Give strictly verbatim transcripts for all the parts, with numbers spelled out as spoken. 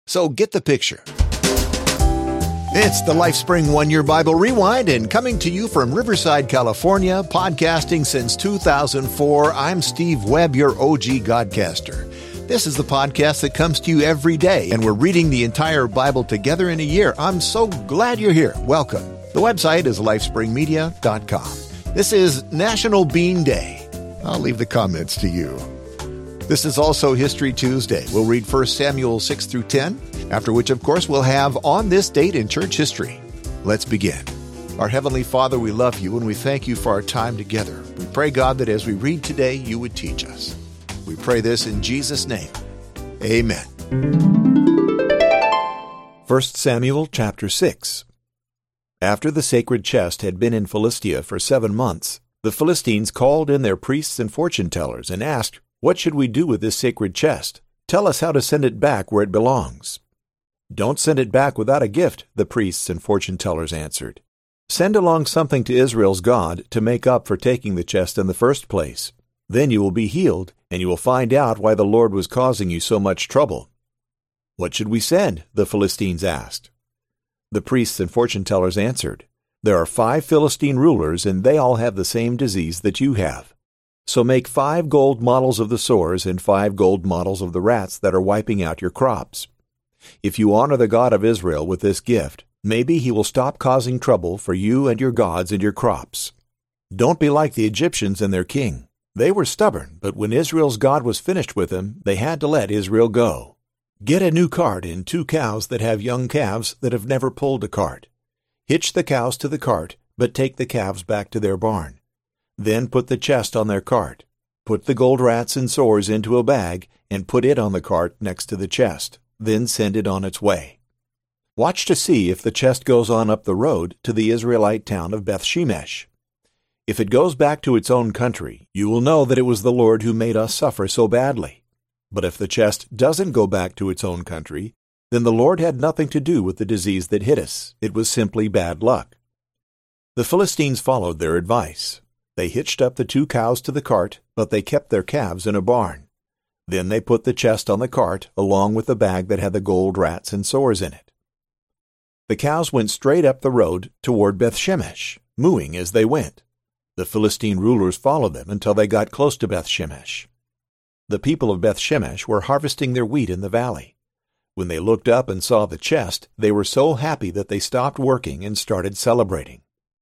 So get the picture. It's the LifeSpring One-Year Bible Rewind, and coming to you from Riverside, California, podcasting since two thousand four, I'm Steve Webb, your O G Godcaster. This is the podcast that comes to you every day, and we're reading the entire Bible together in a year. I'm so glad you're here. Welcome. The website is lifespring media dot com. This is National Bean Day. I'll leave the comments to you. This is also History Tuesday. We'll read First Samuel six through ten, after which, of course, we'll have On This Date in Church History. Let's begin. Our Heavenly Father, we love you and we thank you for our time together. We pray, God, that as we read today, you would teach us. We pray this in Jesus' name. Amen. First Samuel chapter six. After the sacred chest had been in Philistia for seven months, the Philistines called in their priests and fortune-tellers and asked, "What should we do with this sacred chest? Tell us how to send it back where it belongs." "Don't send it back without a gift," the priests and fortune-tellers answered. "Send along something to Israel's God to make up for taking the chest in the first place. Then you will be healed, and you will find out why the Lord was causing you so much trouble." "What should we send?" the Philistines asked. The priests and fortune-tellers answered, "There are five Philistine rulers, and they all have the same disease that you have. So make five gold models of the sores and five gold models of the rats that are wiping out your crops. If you honor the God of Israel with this gift, maybe he will stop causing trouble for you and your gods and your crops. Don't be like the Egyptians and their king. They were stubborn, but when Israel's God was finished with them, they had to let Israel go. Get a new cart and two cows that have young calves that have never pulled a cart. Hitch the cows to the cart, but take the calves back to their barn. Then put the chest on their cart. Put the gold rats and sores into a bag and put it on the cart next to the chest. Then send it on its way. Watch to see if the chest goes on up the road to the Israelite town of Beth-Shemesh. If it goes back to its own country, you will know that it was the Lord who made us suffer so badly. But if the chest doesn't go back to its own country, then the Lord had nothing to do with the disease that hit us. It was simply bad luck." The Philistines followed their advice. They hitched up the two cows to the cart, but they kept their calves in a barn. Then they put the chest on the cart, along with the bag that had the gold rats and sores in it. The cows went straight up the road toward Beth-Shemesh, mooing as they went. The Philistine rulers followed them until they got close to Beth-Shemesh. The people of Beth-Shemesh were harvesting their wheat in the valley. When they looked up and saw the chest, they were so happy that they stopped working and started celebrating.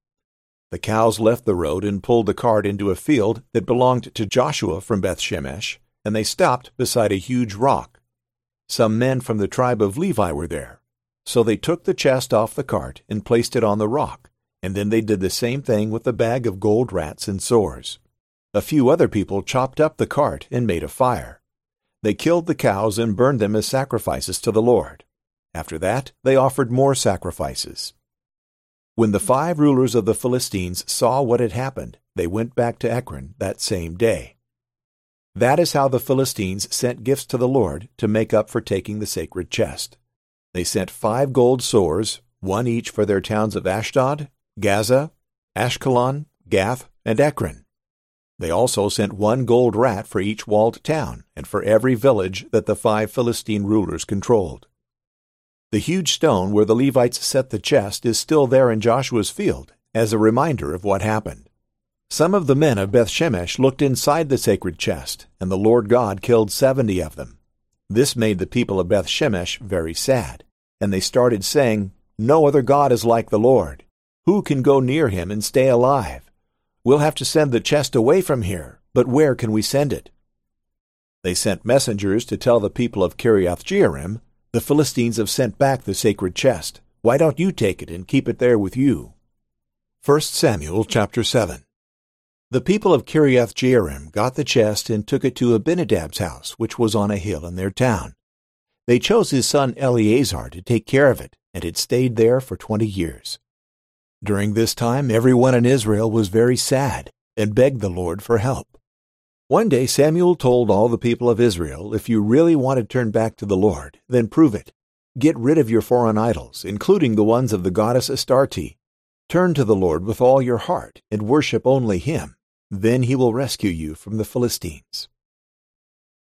The cows left the road and pulled the cart into a field that belonged to Joshua from Beth-Shemesh, and they stopped beside a huge rock. Some men from the tribe of Levi were there, so they took the chest off the cart and placed it on the rock, and then they did the same thing with the bag of gold rats and sores. A few other people chopped up the cart and made a fire. They killed the cows and burned them as sacrifices to the Lord. After that, they offered more sacrifices. When the five rulers of the Philistines saw what had happened, they went back to Ekron that same day. That is how the Philistines sent gifts to the Lord to make up for taking the sacred chest. They sent five gold sores, one each for their towns of Ashdod, Gaza, Ashkelon, Gath, and Ekron. They also sent one gold rat for each walled town and for every village that the five Philistine rulers controlled. The huge stone where the Levites set the chest is still there in Joshua's field, as a reminder of what happened. Some of the men of Beth-Shemesh looked inside the sacred chest, and the Lord God killed seventy of them. This made the people of Beth-Shemesh very sad, and they started saying, "No other God is like the Lord. Who can go near him and stay alive? We'll have to send the chest away from here, but where can we send it?" They sent messengers to tell the people of Kiriath-Jearim, "The Philistines have sent back the sacred chest. Why don't you take it and keep it there with you?" First Samuel chapter seven. The people of Kiriath-Jearim got the chest and took it to Abinadab's house, which was on a hill in their town. They chose his son Eleazar to take care of it, and it stayed there for twenty years. During this time, everyone in Israel was very sad and begged the Lord for help. One day Samuel told all the people of Israel, "If you really want to turn back to the Lord, then prove it. Get rid of your foreign idols, including the ones of the goddess Astarte. Turn to the Lord with all your heart and worship only him. Then he will rescue you from the Philistines."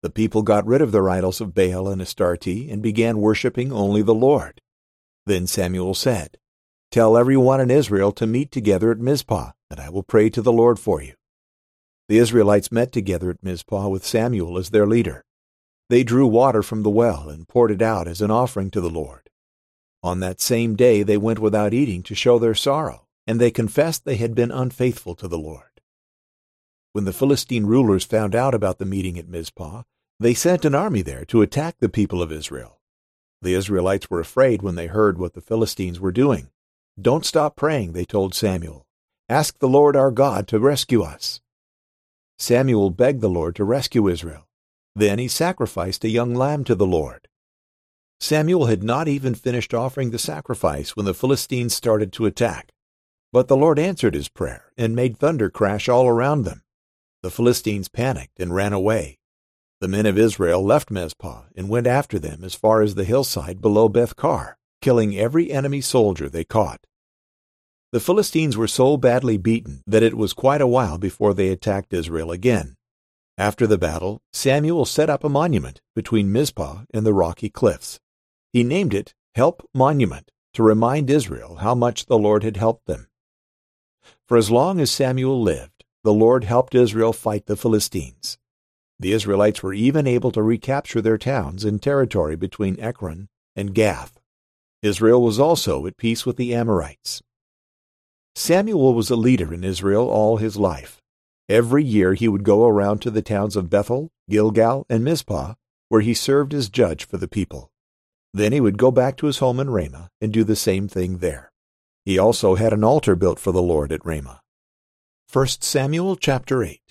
The people got rid of their idols of Baal and Astarte and began worshiping only the Lord. Then Samuel said, "Tell everyone in Israel to meet together at Mizpah, and I will pray to the Lord for you." The Israelites met together at Mizpah with Samuel as their leader. They drew water from the well and poured it out as an offering to the Lord. On that same day they went without eating to show their sorrow, and they confessed they had been unfaithful to the Lord. When the Philistine rulers found out about the meeting at Mizpah, they sent an army there to attack the people of Israel. The Israelites were afraid when they heard what the Philistines were doing. "Don't stop praying," they told Samuel. "Ask the Lord our God to rescue us." Samuel begged the Lord to rescue Israel. Then he sacrificed a young lamb to the Lord. Samuel had not even finished offering the sacrifice when the Philistines started to attack. But the Lord answered his prayer and made thunder crash all around them. The Philistines panicked and ran away. The men of Israel left Mizpah and went after them as far as the hillside below Beth-kar, killing every enemy soldier they caught. The Philistines were so badly beaten that it was quite a while before they attacked Israel again. After the battle, Samuel set up a monument between Mizpah and the rocky cliffs. He named it Help Monument to remind Israel how much the Lord had helped them. For as long as Samuel lived, the Lord helped Israel fight the Philistines. The Israelites were even able to recapture their towns and territory between Ekron and Gath. Israel was also at peace with the Amorites. Samuel was a leader in Israel all his life. Every year he would go around to the towns of Bethel, Gilgal, and Mizpah, where he served as judge for the people. Then he would go back to his home in Ramah and do the same thing there. He also had an altar built for the Lord at Ramah. First Samuel chapter eight.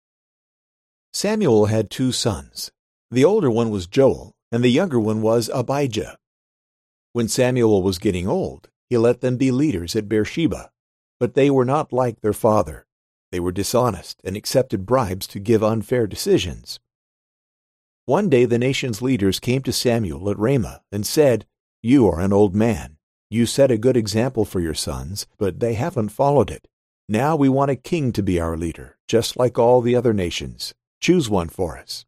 Samuel had two sons. The older one was Joel, and the younger one was Abijah. When Samuel was getting old, he let them be leaders at Beersheba. But they were not like their father. They were dishonest and accepted bribes to give unfair decisions. One day the nation's leaders came to Samuel at Ramah and said, "You are an old man. You set a good example for your sons, but they haven't followed it. Now we want a king to be our leader, just like all the other nations. Choose one for us."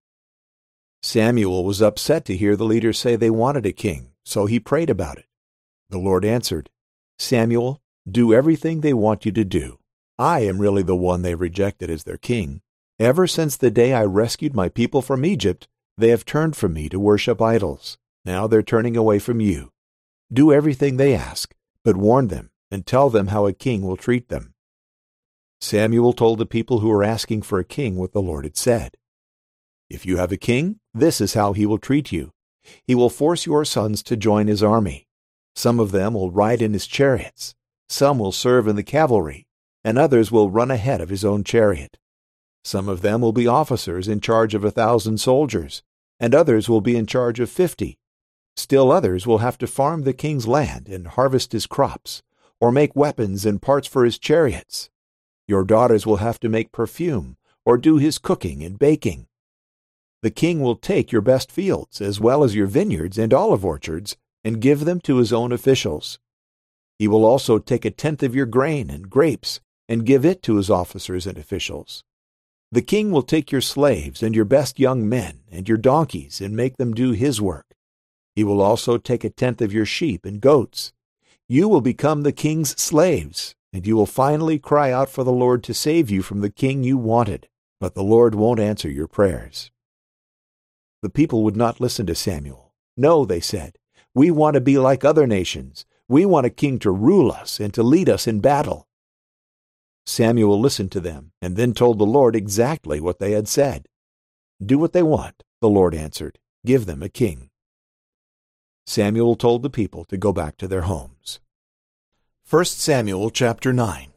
Samuel was upset to hear the leaders say they wanted a king, so he prayed about it. The Lord answered, "Samuel, do everything they want you to do. I am really the one they rejected as their king. Ever since the day I rescued my people from Egypt, they have turned from me to worship idols. Now they're turning away from you. Do everything they ask, but warn them and tell them how a king will treat them." Samuel told the people who were asking for a king what the Lord had said. "If you have a king, this is how he will treat you. He will force your sons to join his army. Some of them will ride in his chariots. Some will serve in the cavalry, and others will run ahead of his own chariot. Some of them will be officers in charge of a thousand soldiers, and others will be in charge of fifty. Still others will have to farm the king's land and harvest his crops, or make weapons and parts for his chariots. Your daughters will have to make perfume, or do his cooking and baking. The king will take your best fields, as well as your vineyards and olive orchards, and give them to his own officials. He will also take a tenth of your grain and grapes, and give it to his officers and officials. The king will take your slaves and your best young men and your donkeys and make them do his work. He will also take a tenth of your sheep and goats. You will become the king's slaves, and you will finally cry out for the Lord to save you from the king you wanted, but the Lord won't answer your prayers." The people would not listen to Samuel. "No," they said, "we want to be like other nations. We want a king to rule us and to lead us in battle." Samuel listened to them and then told the Lord exactly what they had said. "Do what they want," the Lord answered. "Give them a king." Samuel told the people to go back to their homes. First Samuel chapter nine.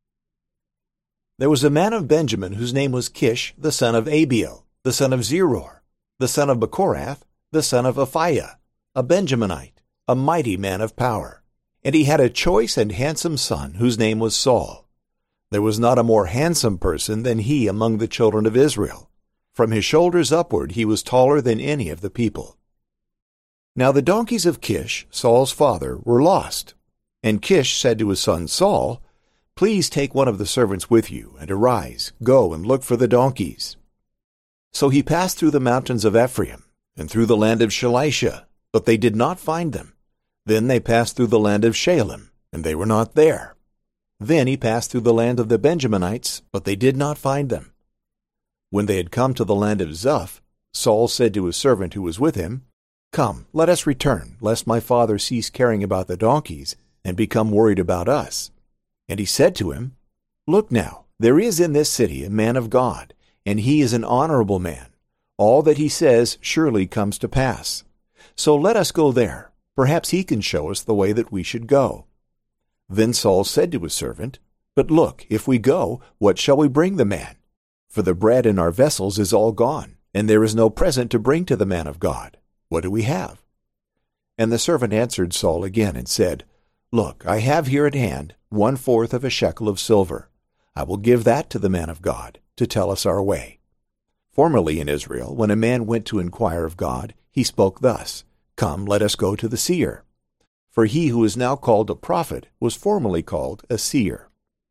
There was a man of Benjamin whose name was Kish, the son of Abiel, the son of Zeror, the son of Bechorath, the son of Aphiah, a Benjaminite, a mighty man of power. And he had a choice and handsome son whose name was Saul. There was not a more handsome person than he among the children of Israel. From his shoulders upward he was taller than any of the people. Now the donkeys of Kish, Saul's father, were lost. And Kish said to his son Saul, "Please take one of the servants with you, and arise, go and look for the donkeys." So he passed through the mountains of Ephraim, and through the land of Shalisha, but they did not find them. Then they passed through the land of Shalem, and they were not there. Then he passed through the land of the Benjaminites, but they did not find them. When they had come to the land of Zuph, Saul said to his servant who was with him, "Come, let us return, lest my father cease caring about the donkeys, and become worried about us." And he said to him, "Look now, there is in this city a man of God, and he is an honorable man. All that he says surely comes to pass. So let us go there. Perhaps he can show us the way that we should go." Then Saul said to his servant, "But look, if we go, what shall we bring the man? For the bread in our vessels is all gone, and there is no present to bring to the man of God. What do we have?" And the servant answered Saul again and said, "Look, I have here at hand one-fourth of a shekel of silver. I will give that to the man of God, to tell us our way." Formerly in Israel, when a man went to inquire of God, he spoke thus, "Come, let us go to the seer." For he who is now called a prophet was formerly called a seer.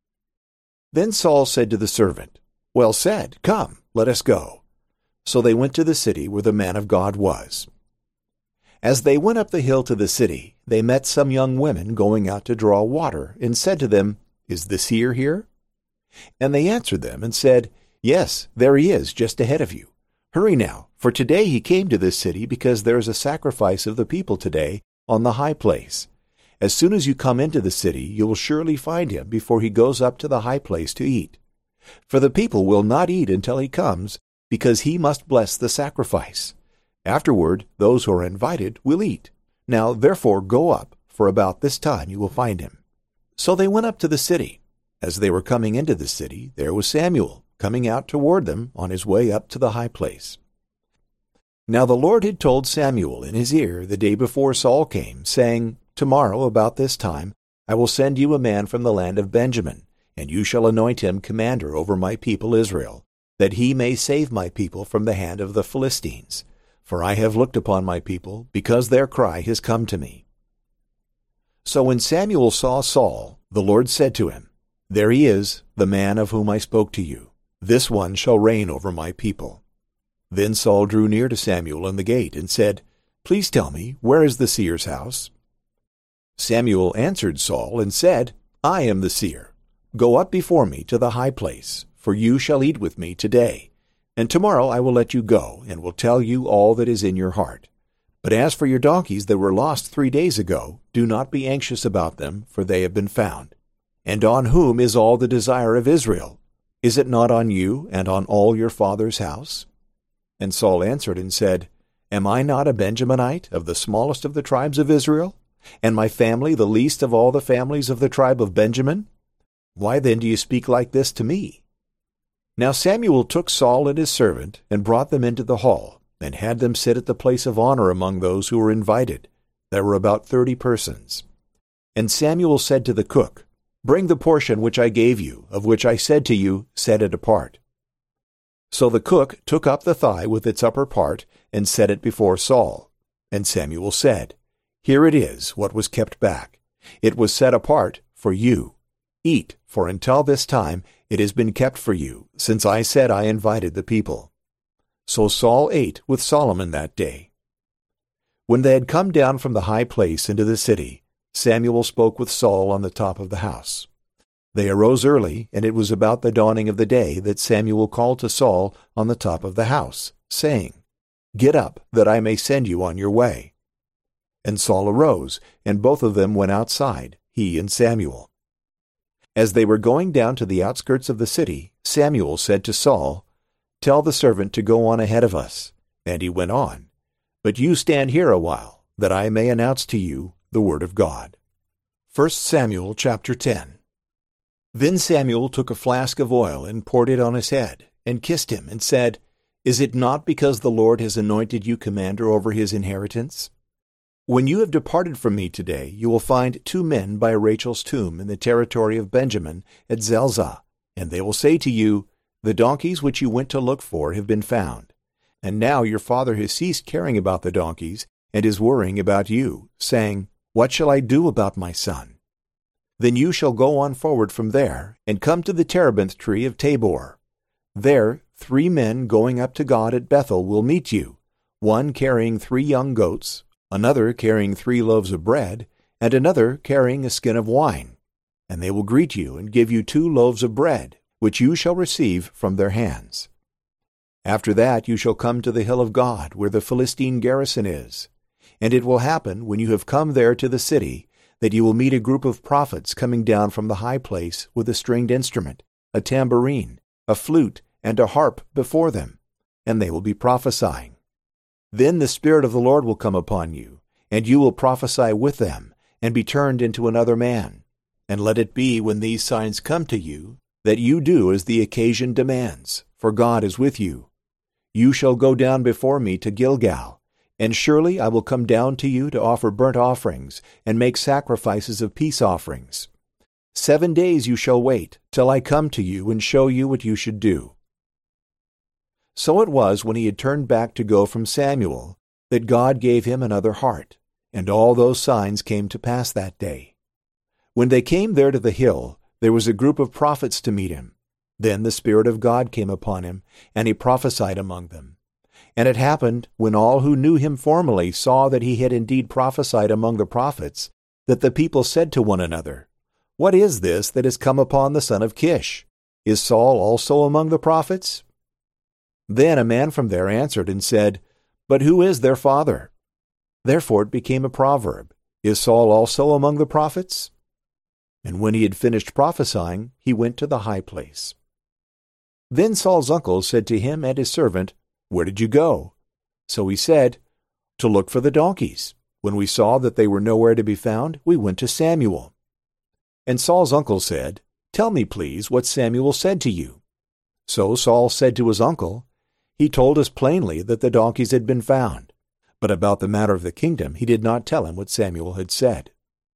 Then Saul said to the servant, "Well said, come, let us go." So they went to the city where the man of God was. As they went up the hill to the city, they met some young women going out to draw water, and said to them, "Is the seer here?" And they answered them and said, "Yes, there he is, just ahead of you. Hurry now, for today he came to this city because there is a sacrifice of the people today on the high place. As soon as you come into the city, you will surely find him before he goes up to the high place to eat. For the people will not eat until he comes, because he must bless the sacrifice. Afterward, those who are invited will eat. Now therefore go up, for about this time you will find him." So they went up to the city. As they were coming into the city, there was Samuel, coming out toward them on his way up to the high place. Now the Lord had told Samuel in his ear the day before Saul came, saying, "Tomorrow about this time I will send you a man from the land of Benjamin, and you shall anoint him commander over my people Israel, that he may save my people from the hand of the Philistines. For I have looked upon my people, because their cry has come to me." So when Samuel saw Saul, the Lord said to him, "There he is, the man of whom I spoke to you. This one shall reign over my people." Then Saul drew near to Samuel in the gate and said, "Please tell me, where is the seer's house?" Samuel answered Saul and said, "I am the seer. Go up before me to the high place, for you shall eat with me today. And tomorrow I will let you go, and will tell you all that is in your heart. But as for your donkeys that were lost three days ago, do not be anxious about them, for they have been found. And on whom is all the desire of Israel? Is it not on you and on all your father's house?" And Saul answered and said, "Am I not a Benjaminite of the smallest of the tribes of Israel, and my family the least of all the families of the tribe of Benjamin? Why then do you speak like this to me?" Now Samuel took Saul and his servant, and brought them into the hall, and had them sit at the place of honor among those who were invited. There were about thirty persons. And Samuel said to the cook, "Bring the portion which I gave you, of which I said to you, set it apart." So the cook took up the thigh with its upper part, and set it before Saul. And Samuel said, "Here it is, what was kept back. It was set apart for you. Eat, for until this time it has been kept for you, since I said I invited the people." So Saul ate with Solomon that day. When they had come down from the high place into the city, Samuel spoke with Saul on the top of the house. They arose early, and it was about the dawning of the day that Samuel called to Saul on the top of the house, saying, "Get up, that I may send you on your way." And Saul arose, and both of them went outside, he and Samuel. As they were going down to the outskirts of the city, Samuel said to Saul, "Tell the servant to go on ahead of us." And he went on. "But you stand here a while, that I may announce to you the word of God." First Samuel chapter ten. Then Samuel took a flask of oil and poured it on his head, and kissed him, and said, "Is it not because the Lord has anointed you commander over his inheritance? When you have departed from me today, you will find two men by Rachel's tomb in the territory of Benjamin at Zelzah, and they will say to you, 'The donkeys which you went to look for have been found.' And now your father has ceased caring about the donkeys, and is worrying about you, saying, 'What shall I do about my son?' Then you shall go on forward from there, and come to the terebinth tree of Tabor. There three men going up to God at Bethel will meet you, one carrying three young goats, another carrying three loaves of bread, and another carrying a skin of wine. And they will greet you and give you two loaves of bread, which you shall receive from their hands. After that you shall come to the hill of God, where the Philistine garrison is. And it will happen, when you have come there to the city, that you will meet a group of prophets coming down from the high place with a stringed instrument, a tambourine, a flute, and a harp before them, and they will be prophesying. Then the Spirit of the Lord will come upon you, and you will prophesy with them, and be turned into another man. And let it be, when these signs come to you, that you do as the occasion demands, for God is with you. You shall go down before me to Gilgal, and surely I will come down to you to offer burnt offerings, and make sacrifices of peace offerings. Seven days you shall wait, till I come to you and show you what you should do. So it was, when he had turned back to go from Samuel, that God gave him another heart, and all those signs came to pass that day. When they came there to the hill, there was a group of prophets to meet him. Then the Spirit of God came upon him, and he prophesied among them. And it happened, when all who knew him formerly saw that he had indeed prophesied among the prophets, that the people said to one another, "What is this that has come upon the son of Kish? Is Saul also among the prophets?" Then a man from there answered and said, "But who is their father?" Therefore it became a proverb, "Is Saul also among the prophets?" And when he had finished prophesying, he went to the high place. Then Saul's uncle said to him and his servant, "Where did you go?" So he said, "To look for the donkeys. When we saw that they were nowhere to be found, we went to Samuel." And Saul's uncle said, "Tell me, please, what Samuel said to you." So Saul said to his uncle, "He told us plainly that the donkeys had been found, but about the matter of the kingdom he did not tell him what Samuel had said."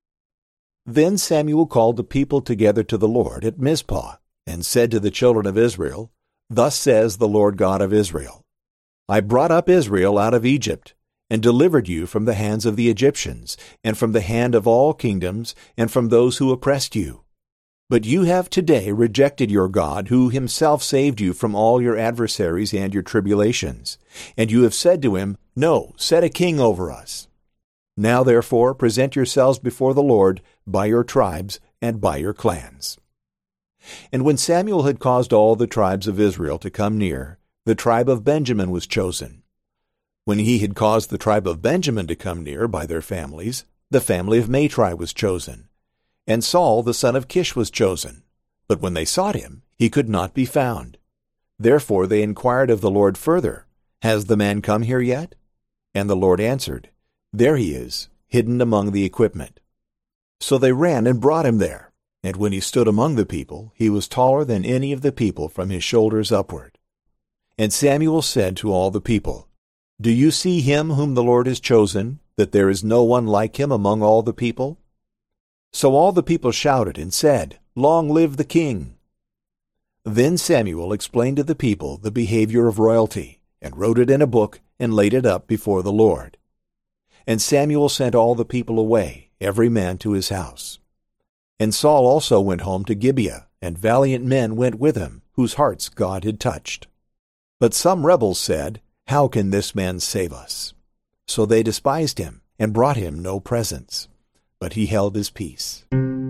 Then Samuel called the people together to the Lord at Mizpah, and said to the children of Israel, "Thus says the Lord God of Israel, I brought up Israel out of Egypt, and delivered you from the hands of the Egyptians, and from the hand of all kingdoms, and from those who oppressed you. But you have today rejected your God, who himself saved you from all your adversaries and your tribulations. And you have said to him, 'No, set a king over us.' Now therefore present yourselves before the Lord by your tribes and by your clans." And when Samuel had caused all the tribes of Israel to come near, the tribe of Benjamin was chosen. When he had caused the tribe of Benjamin to come near by their families, the family of Matri was chosen. And Saul the son of Kish was chosen. But when they sought him, he could not be found. Therefore they inquired of the Lord further, "Has the man come here yet?" And the Lord answered, "There he is, hidden among the equipment." So they ran and brought him there. And when he stood among the people, he was taller than any of the people from his shoulders upward. And Samuel said to all the people, "Do you see him whom the Lord has chosen, that there is no one like him among all the people?" So all the people shouted and said, "Long live the king!" Then Samuel explained to the people the behavior of royalty, and wrote it in a book, and laid it up before the Lord. And Samuel sent all the people away, every man to his house. And Saul also went home to Gibeah, and valiant men went with him, whose hearts God had touched. But some rebels said, "How can this man save us?" So they despised him, and brought him no presents. But he held his peace.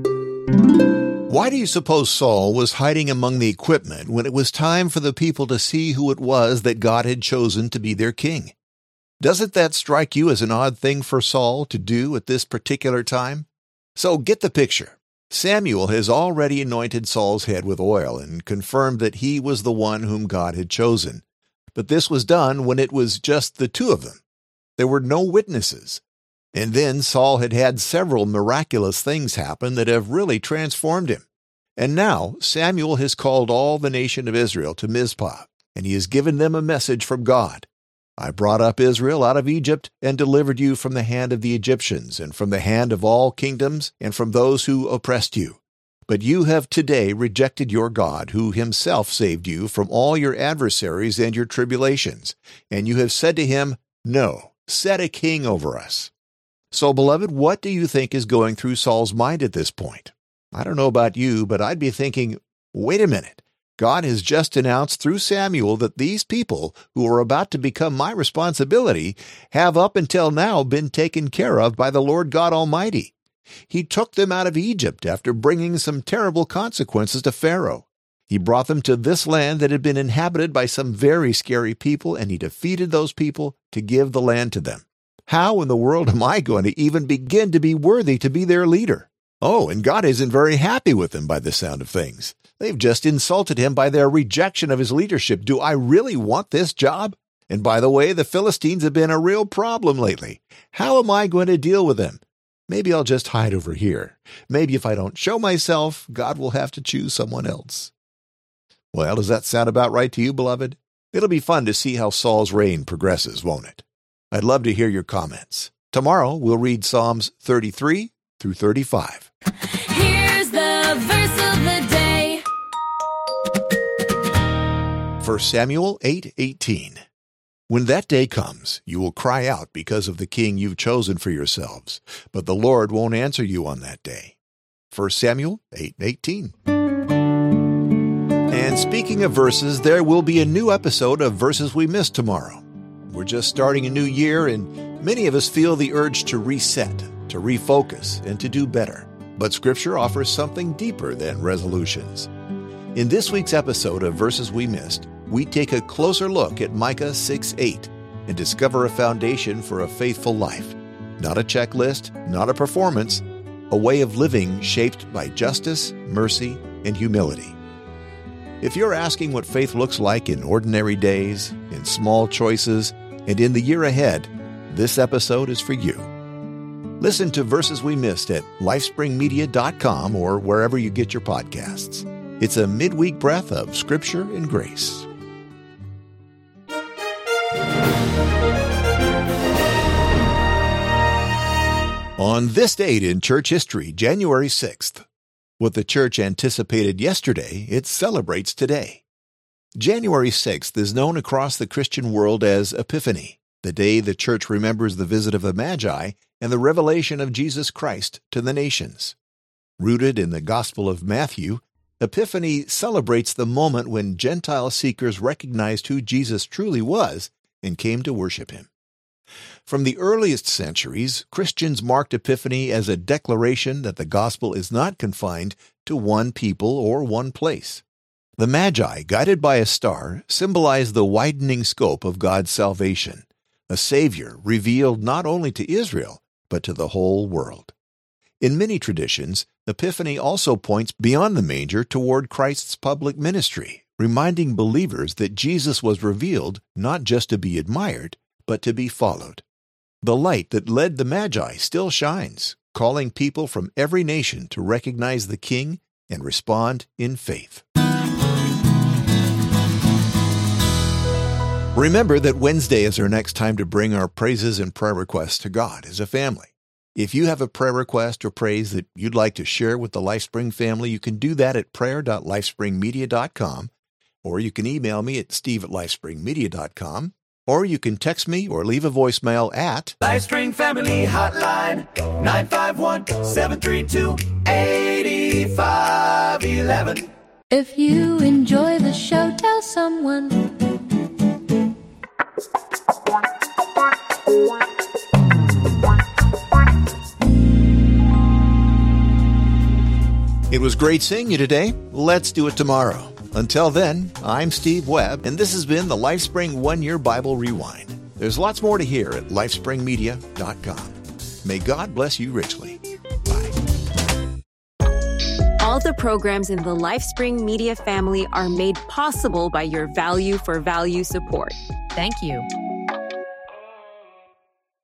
Why do you suppose Saul was hiding among the equipment when it was time for the people to see who it was that God had chosen to be their king? Doesn't that strike you as an odd thing for Saul to do at this particular time? So get the picture. Samuel has already anointed Saul's head with oil and confirmed that he was the one whom God had chosen. But this was done when it was just the two of them. There were no witnesses. And then Saul had had several miraculous things happen that have really transformed him. And now Samuel has called all the nation of Israel to Mizpah, and he has given them a message from God. "I brought up Israel out of Egypt and delivered you from the hand of the Egyptians and from the hand of all kingdoms and from those who oppressed you. But you have today rejected your God, who himself saved you from all your adversaries and your tribulations. And you have said to him, 'No, set a king over us.'" So, beloved, what do you think is going through Saul's mind at this point? I don't know about you, but I'd be thinking, wait a minute. God has just announced through Samuel that these people who are about to become my responsibility have up until now been taken care of by the Lord God Almighty. He took them out of Egypt after bringing some terrible consequences to Pharaoh. He brought them to this land that had been inhabited by some very scary people, and he defeated those people to give the land to them. How in the world am I going to even begin to be worthy to be their leader? Oh, and God isn't very happy with them by the sound of things. They've just insulted him by their rejection of his leadership. Do I really want this job? And by the way, the Philistines have been a real problem lately. How am I going to deal with them? Maybe I'll just hide over here. Maybe if I don't show myself, God will have to choose someone else. Well, does that sound about right to you, beloved? It'll be fun to see how Saul's reign progresses, won't it? I'd love to hear your comments. Tomorrow, we'll read Psalms thirty-three through thirty-five. Here's the verse of the day. First Samuel eight eighteen. When that day comes, you will cry out because of the king you've chosen for yourselves, but the Lord won't answer you on that day. First Samuel eight eighteen. And speaking of verses, there will be a new episode of Verses We Missed tomorrow. We're just starting a new year, and many of us feel the urge to reset, to refocus, and to do better. But Scripture offers something deeper than resolutions. In this week's episode of Verses We Missed, we take a closer look at Micah six eight and discover a foundation for a faithful life. Not a checklist, not a performance, a way of living shaped by justice, mercy, and humility. If you're asking what faith looks like in ordinary days, in small choices, and in the year ahead, this episode is for you. Listen to Verses We Missed at lifespring media dot com or wherever you get your podcasts. It's a midweek breath of Scripture and grace. On this date in church history, January sixth, what the church anticipated yesterday, it celebrates today. January sixth is known across the Christian world as Epiphany, the day the church remembers the visit of the Magi and the revelation of Jesus Christ to the nations. Rooted in the Gospel of Matthew, Epiphany celebrates the moment when Gentile seekers recognized who Jesus truly was and came to worship him. From the earliest centuries, Christians marked Epiphany as a declaration that the gospel is not confined to one people or one place. The Magi, guided by a star, symbolize the widening scope of God's salvation, a Savior revealed not only to Israel, but to the whole world. In many traditions, Epiphany also points beyond the manger toward Christ's public ministry, reminding believers that Jesus was revealed not just to be admired, but to be followed. The light that led the Magi still shines, calling people from every nation to recognize the King and respond in faith. Remember that Wednesday is our next time to bring our praises and prayer requests to God as a family. If you have a prayer request or praise that you'd like to share with the LifeSpring family, you can do that at prayer dot lifespring media dot com, or you can email me at steve at lifespring media dot com, or you can text me or leave a voicemail at LifeSpring Family Hotline, nine five one, seven three two, eight five one one. If you enjoy the show, tell someone. It was great seeing you today. Let's do it tomorrow. Until then, I'm Steve Webb, and this has been the LifeSpring One-Year Bible Rewind. There's lots more to hear at lifespring media dot com. May God bless you richly. Bye. All the programs in the LifeSpring Media family are made possible by your value for value support. Thank you.